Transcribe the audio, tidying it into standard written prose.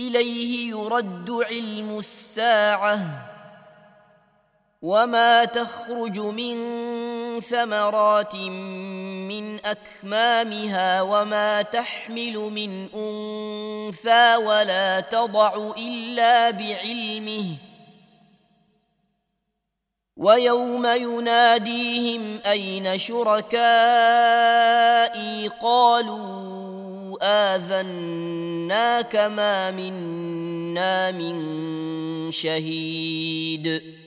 إليه يرد علم الساعة وما تخرج من ثمرات من أكمامها وما تحمل من أنثى ولا تضع إلا بعلمه ويوم يناديهم أين شركائي قالوا آذناك ما منا من شهيد